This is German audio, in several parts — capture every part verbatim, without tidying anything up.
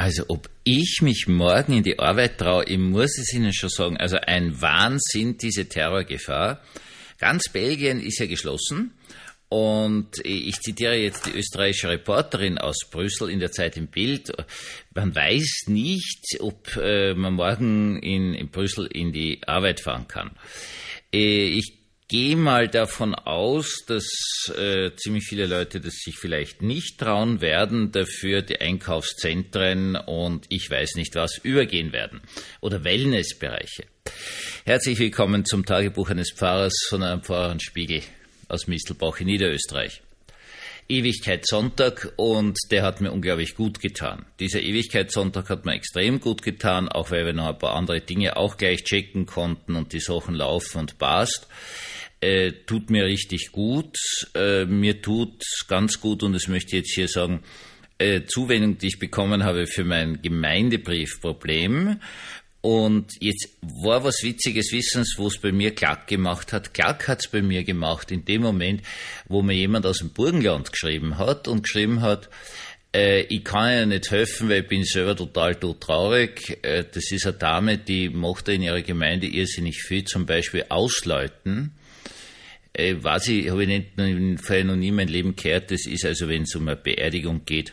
Also ob ich mich morgen in die Arbeit traue, ich muss es Ihnen schon sagen, also ein Wahnsinn, diese Terrorgefahr. Ganz Belgien ist ja geschlossen und ich zitiere jetzt die österreichische Reporterin aus Brüssel in der Zeit im Bild. Man weiß nicht, ob äh, man morgen in, in Brüssel in die Arbeit fahren kann. Äh, ich gehe mal davon aus, dass äh, ziemlich viele Leute das sich vielleicht nicht trauen werden, dafür die Einkaufszentren und ich weiß nicht was übergehen werden oder Wellnessbereiche. Herzlich willkommen zum Tagebuch eines Pfarrers von einem Pfarrerspiegel aus Mistelbach in Niederösterreich. Ewigkeitssonntag und der hat mir unglaublich gut getan. Dieser Ewigkeitssonntag hat mir extrem gut getan, auch weil wir noch ein paar andere Dinge auch gleich checken konnten und die Sachen laufen und passt. Äh, tut mir richtig gut. Äh, mir tut ganz gut, und das möchte ich jetzt hier sagen, äh, Zuwendung, die ich bekommen habe für mein Gemeindebriefproblem. Und jetzt war was Witziges, Wissens, wo es bei mir Klack gemacht hat. Klack hat es bei mir gemacht in dem Moment, wo mir jemand aus dem Burgenland geschrieben hat und geschrieben hat, äh, ich kann ja nicht helfen, weil ich bin selber total todtraurig. Äh, das ist eine Dame, die macht da in ihrer Gemeinde irrsinnig viel, zum Beispiel ausläuten. Äh, weiß ich, habe ich nicht, vorher noch nie mein Leben gehört. Das ist also, wenn es um eine Beerdigung geht,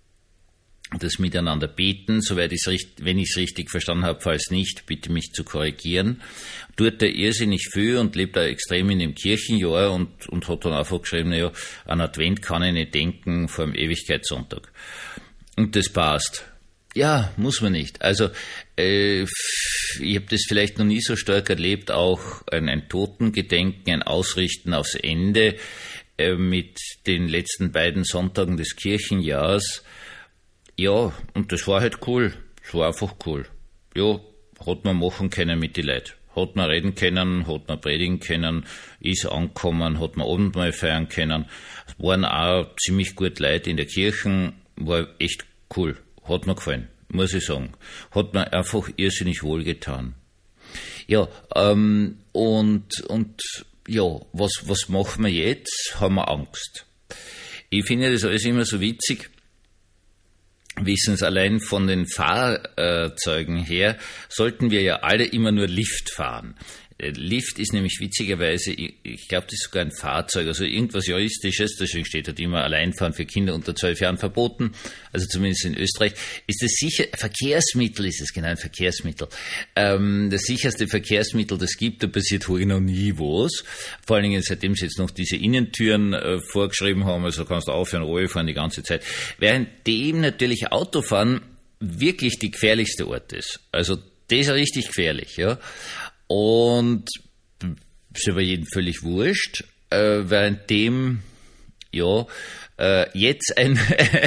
das Miteinander beten, soweit ich's richtig, wenn ich es richtig verstanden habe, falls nicht, bitte mich zu korrigieren. Tut er irrsinnig viel und lebt da extrem in dem Kirchenjahr und, und hat dann einfach geschrieben, naja, an Advent kann ich nicht denken vor dem Ewigkeitssonntag. Und das passt. Ja, muss man nicht. Also äh, ich habe das vielleicht noch nie so stark erlebt, auch ein, ein Totengedenken, ein Ausrichten aufs Ende äh, mit den letzten beiden Sonntagen des Kirchenjahrs. Ja, und das war halt cool. Das war einfach cool. Ja, hat man machen können mit den Leuten. Hat man reden können, hat man predigen können, ist angekommen, hat man Abendmahl feiern können. Es waren auch ziemlich gut Leute in der Kirche, war echt cool. Hat mir gefallen, muss ich sagen. Hat mir einfach irrsinnig wohlgetan. Ja, ähm, und, und, ja, was, was machen wir jetzt? Haben wir Angst. Ich finde das alles immer so witzig. Wissen es allein von den Fahrzeugen her, sollten wir ja alle immer nur Lift fahren. Lift ist nämlich witzigerweise, ich glaube, das ist sogar ein Fahrzeug, also irgendwas Juristisches, deswegen steht dort immer Alleinfahren für Kinder unter zwölf Jahren verboten, also zumindest in Österreich. Ist das sicher, Verkehrsmittel ist es, genau, ein Verkehrsmittel. Ähm, das sicherste Verkehrsmittel, das gibt, da passiert heute noch nie was. Vor allen Dingen, seitdem sie jetzt noch diese Innentüren äh, vorgeschrieben haben, also kannst du aufhören, Ruhe fahren die ganze Zeit. Währenddem natürlich Autofahren wirklich die gefährlichste Ort ist. Also das ist richtig gefährlich, ja. Und ist aber jedem völlig wurscht, äh, währenddem, ja, äh, jetzt ein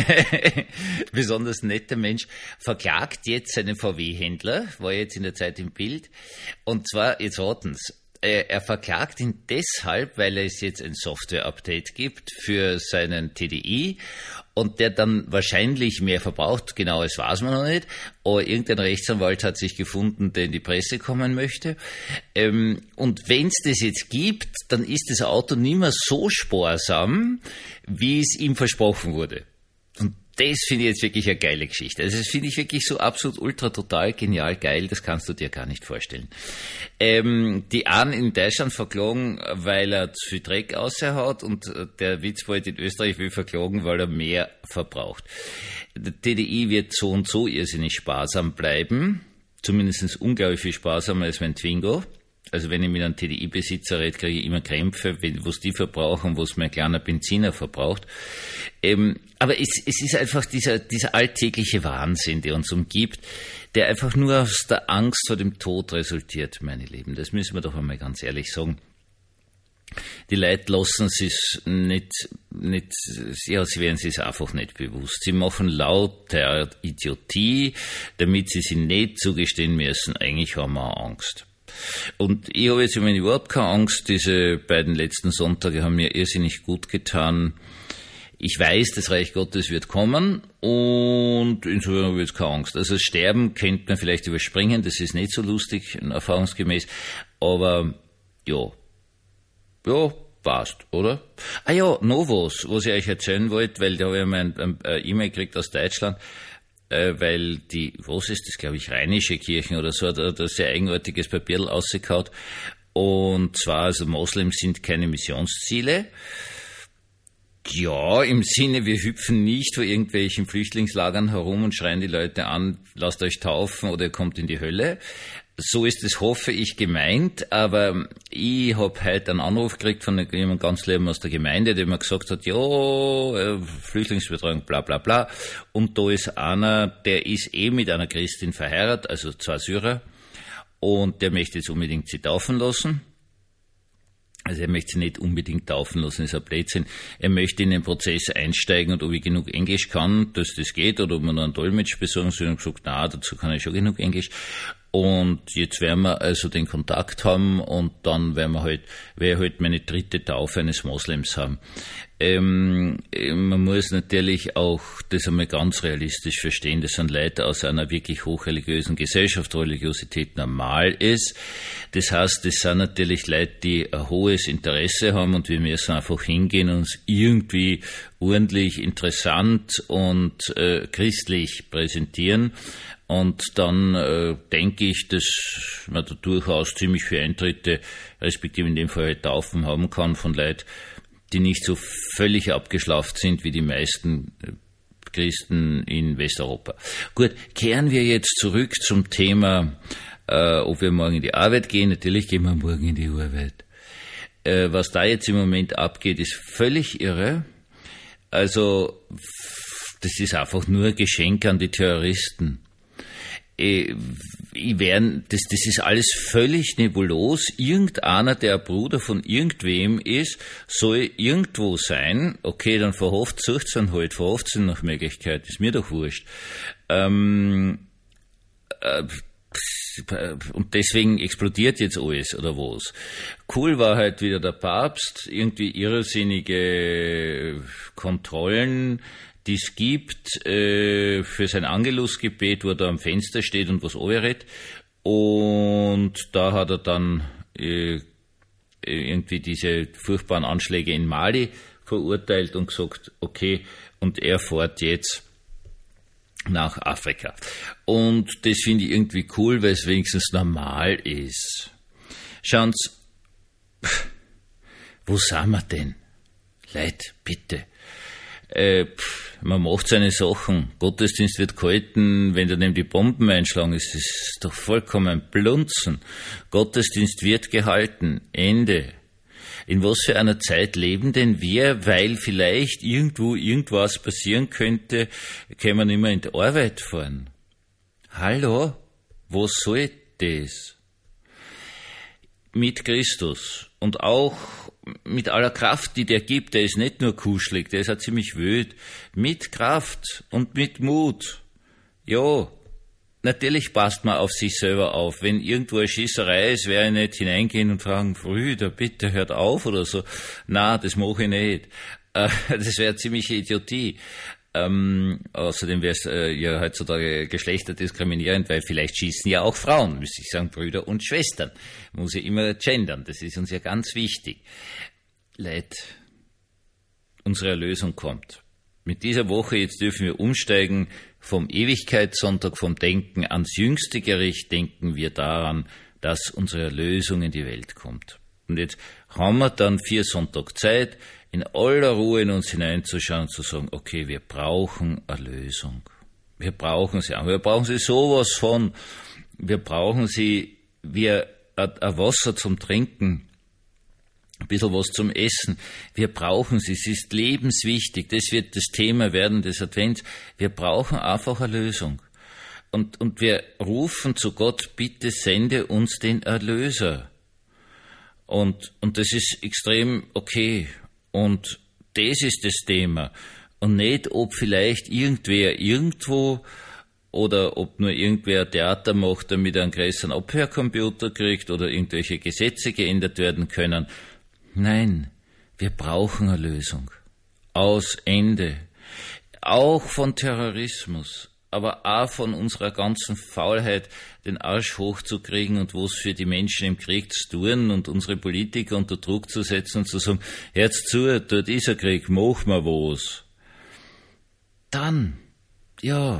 besonders netter Mensch verklagt jetzt seinen V W-Händler, war jetzt in der Zeit im Bild, und zwar, jetzt warten's, äh, er verklagt ihn deshalb, weil es jetzt ein Software-Update gibt für seinen T D I und der dann wahrscheinlich mehr verbraucht, genau, das weiß man noch nicht, aber irgendein Rechtsanwalt hat sich gefunden, der in die Presse kommen möchte. Ähm, und wenn es das jetzt gibt, dann ist das Auto nicht mehr so sparsam, wie es ihm versprochen wurde. Und das finde ich jetzt wirklich eine geile Geschichte. Also das finde ich wirklich so absolut ultra total genial geil, das kannst du dir gar nicht vorstellen. Ähm, die einen in Deutschland verklagen, weil er zu viel Dreck aushaut, und der Witzbold in Österreich will verklagen, weil er mehr verbraucht. Der T D I wird so und so irrsinnig sparsam bleiben, zumindest unglaublich viel sparsamer als mein Twingo. Also wenn ich mit einem T D I-Besitzer rede, kriege ich immer Krämpfe, was die verbrauchen, was mein kleiner Benziner verbraucht. Ähm, aber es, es ist einfach dieser, dieser alltägliche Wahnsinn, der uns umgibt, der einfach nur aus der Angst vor dem Tod resultiert, meine Lieben. Das müssen wir doch einmal ganz ehrlich sagen. Die Leute lassen es nicht, nicht, ja, sie werden es einfach nicht bewusst. Sie machen lauter Idiotie, damit sie sich nicht zugestehen müssen, eigentlich haben wir Angst. Und ich habe jetzt ich meine, überhaupt keine Angst. Diese beiden letzten Sonntage haben mir irrsinnig gut getan. Ich weiß, das Reich Gottes wird kommen und insofern habe ich jetzt keine Angst. Also das Sterben könnte man vielleicht überspringen, das ist nicht so lustig, erfahrungsgemäß, aber ja, ja, passt, oder? Ah ja, noch was, was ich euch erzählen wollte, weil da habe ich mal ein, ein, ein E-Mail gekriegt aus Deutschland. äh, weil die, was ist das, glaube ich, Rheinische Kirchen oder so, hat ein sehr eigenartiges Papier rausgehauen. Und zwar, also Moslems sind keine Missionsziele. Ja, im Sinne, wir hüpfen nicht vor irgendwelchen Flüchtlingslagern herum und schreien die Leute an, lasst euch taufen oder ihr kommt in die Hölle. So ist es, hoffe ich, gemeint, aber ich habe heute einen Anruf gekriegt von jemandem ganz Leben aus der Gemeinde, der mir gesagt hat, ja, Flüchtlingsbetreuung, bla bla bla. Und da ist einer, der ist eh mit einer Christin verheiratet, also zwei Syrer, und der möchte jetzt unbedingt sie taufen lassen. Also er möchte sie nicht unbedingt taufen lassen, ist ein Blödsinn. Er möchte in den Prozess einsteigen und ob ich genug Englisch kann, dass das geht, oder ob man noch einen Dolmetsch besorgen soll. Und gesagt, na, dazu kann ich schon genug Englisch. Und jetzt werden wir also den Kontakt haben und dann werden wir halt, werde halt meine dritte Taufe eines Moslems haben. Ähm, man muss natürlich auch das einmal ganz realistisch verstehen. Das sind Leute aus einer wirklich hochreligiösen Gesellschaft, wo Religiosität normal ist. Das heißt, das sind natürlich Leute, die ein hohes Interesse haben und wir müssen einfach hingehen und uns irgendwie ordentlich interessant und äh, christlich präsentieren. Und dann äh, denke ich, dass man da durchaus ziemlich viele Eintritte, respektive in dem Fall halt Taufen haben kann von Leuten, die nicht so völlig abgeschlafft sind wie die meisten Christen in Westeuropa. Gut, kehren wir jetzt zurück zum Thema, äh, ob wir morgen in die Arbeit gehen. Natürlich gehen wir morgen in die Arbeit. Äh, was da jetzt im Moment abgeht, ist völlig irre. Also, das ist einfach nur ein Geschenk an die Terroristen. Ich werden, das, das ist alles völlig nebulos. Irgendeiner, der ein Bruder von irgendwem ist, soll irgendwo sein. Okay, dann verhofft sucht's dann halt, verhofft sie nach Möglichkeit, ist mir doch wurscht. Ähm, äh, und deswegen explodiert jetzt alles, oder was? Cool war halt wieder der Papst, irgendwie irrsinnige Kontrollen, die es gibt äh, für sein Angelusgebet, wo er da am Fenster steht und was anredet. Und da hat er dann äh, irgendwie diese furchtbaren Anschläge in Mali verurteilt und gesagt, okay, und er fährt jetzt nach Afrika. Und das finde ich irgendwie cool, weil es wenigstens normal ist. Schauen Sie, wo sind wir denn? Leute, bitte. Äh, man macht seine Sachen. Gottesdienst wird gehalten, wenn daneben die Bomben einschlagen, ist das doch vollkommen Blunzen. Gottesdienst wird gehalten. Ende. In was für einer Zeit leben denn wir, weil vielleicht irgendwo irgendwas passieren könnte, können wir nicht mehr in die Arbeit fahren? Hallo? Was soll das? Mit Christus und auch mit aller Kraft, die der gibt, der ist nicht nur kuschelig, der ist auch ziemlich wild, mit Kraft und mit Mut. Ja, natürlich passt man auf sich selber auf. Wenn irgendwo eine Schießerei ist, werde ich nicht hineingehen und fragen, Brüder, bitte hört auf oder so. Na, das mache ich nicht. Äh, das wäre ziemliche Idiotie. Ähm, außerdem wäre es äh, ja heutzutage geschlechterdiskriminierend, weil vielleicht schießen ja auch Frauen, müsste ich sagen, Brüder und Schwestern. Muss ja immer gendern, das ist uns ja ganz wichtig. Leid, unsere Erlösung kommt. Mit dieser Woche jetzt dürfen wir umsteigen vom Ewigkeitssonntag, vom Denken ans jüngste Gericht, denken wir daran, dass unsere Erlösung in die Welt kommt. Und jetzt haben wir dann vier Sonntage Zeit, in aller Ruhe in uns hineinzuschauen und zu sagen, okay, wir brauchen Erlösung. Wir brauchen sie auch. Wir brauchen sie sowas von. Wir brauchen sie wie ein Wasser zum Trinken, ein bisschen was zum Essen. Wir brauchen sie. Es ist lebenswichtig. Das wird das Thema werden des Advents. Wir brauchen einfach Erlösung. Und, und wir rufen zu Gott, bitte sende uns den Erlöser. Und, und das ist extrem okay. Und das ist das Thema. Und nicht, ob vielleicht irgendwer irgendwo oder ob nur irgendwer ein Theater macht, damit er einen größeren Abhörcomputer kriegt oder irgendwelche Gesetze geändert werden können. Nein, wir brauchen eine Lösung. Aus Ende. Auch von Terrorismus, aber auch von unserer ganzen Faulheit, den Arsch hochzukriegen und was für die Menschen im Krieg zu tun und unsere Politiker unter Druck zu setzen und zu sagen, hört's zu, dort ist ein Krieg, mach mal was. Dann, ja,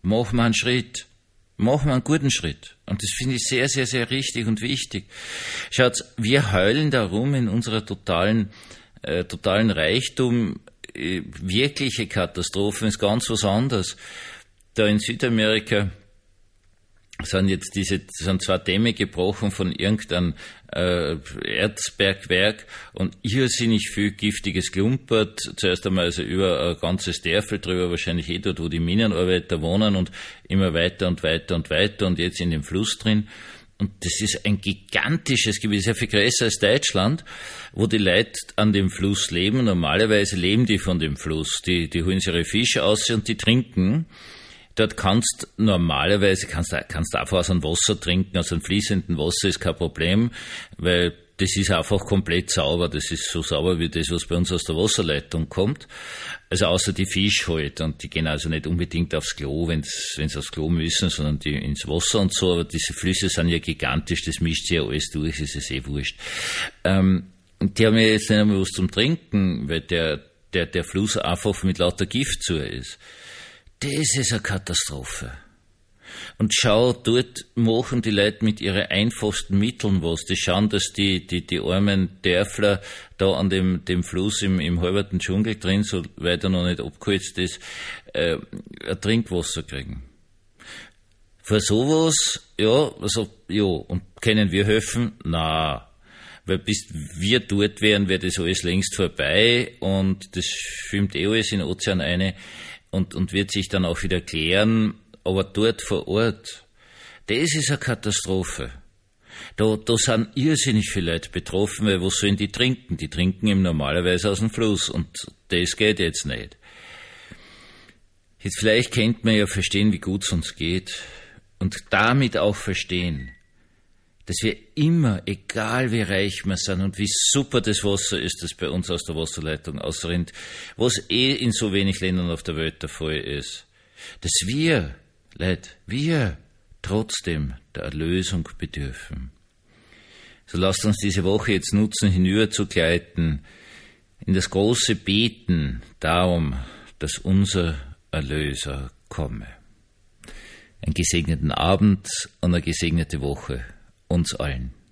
machen wir einen Schritt. Machen wir einen guten Schritt. Und das finde ich sehr, sehr, sehr richtig und wichtig. Schaut, wir heulen darum in unserer totalen, äh, totalen Reichtum. Äh, wirkliche Katastrophen ist ganz was anderes. Da in Südamerika sind jetzt diese, sind zwei Dämme gebrochen von irgendeinem äh, Erzbergwerk und irrsinnig viel giftiges Klumpert. Zuerst einmal also über ein ganzes Dörfel drüber, wahrscheinlich eh dort, wo die Minenarbeiter wohnen und immer weiter und weiter und weiter und jetzt in dem Fluss drin. Und das ist ein gigantisches Gebiet, sehr viel größer als Deutschland, wo die Leute an dem Fluss leben. Normalerweise leben die von dem Fluss. Die, die holen sich ihre Fische aus und die trinken. Dort kannst normalerweise, kannst du kannst einfach aus einem Wasser trinken, aus einem fließenden Wasser ist kein Problem, weil das ist einfach komplett sauber, das ist so sauber wie das, was bei uns aus der Wasserleitung kommt. Also außer die Fische halt, und die gehen also nicht unbedingt aufs Klo, wenn sie aufs Klo müssen, sondern die ins Wasser und so, aber diese Flüsse sind ja gigantisch, das mischt sich ja alles durch, das ist eh wurscht. Ähm, die haben ja jetzt nicht einmal was zum Trinken, weil der, der, der Fluss einfach mit lauter Gift zu ist. Das ist eine Katastrophe. Und schau, dort machen die Leute mit ihren einfachsten Mitteln was. Die schauen, dass die, die, die armen Dörfler da an dem, dem Fluss im, im halberten Dschungel drin, so weit er noch nicht abgeholzt ist, äh, ein Trinkwasser kriegen. Für sowas, ja, also, ja, und können wir helfen? Na, weil bis wir dort wären, wäre das alles längst vorbei und das schwimmt eh alles in den Ozean rein. Und, und wird sich dann auch wieder klären, aber dort vor Ort, das ist eine Katastrophe. Da, da sind irrsinnig viele Leute betroffen, weil was sollen die trinken? Die trinken eben normalerweise aus dem Fluss und das geht jetzt nicht. Jetzt vielleicht könnte man ja verstehen, wie gut es uns geht und damit auch verstehen, dass wir immer, egal wie reich wir sind und wie super das Wasser ist, das bei uns aus der Wasserleitung ausrinnt, was eh in so wenig Ländern auf der Welt der Fall ist, dass wir, Leute, wir trotzdem der Erlösung bedürfen. So lasst uns diese Woche jetzt nutzen, hinüber zu gleiten, in das große Beten darum, dass unser Erlöser komme. Einen gesegneten Abend und eine gesegnete Woche uns allen.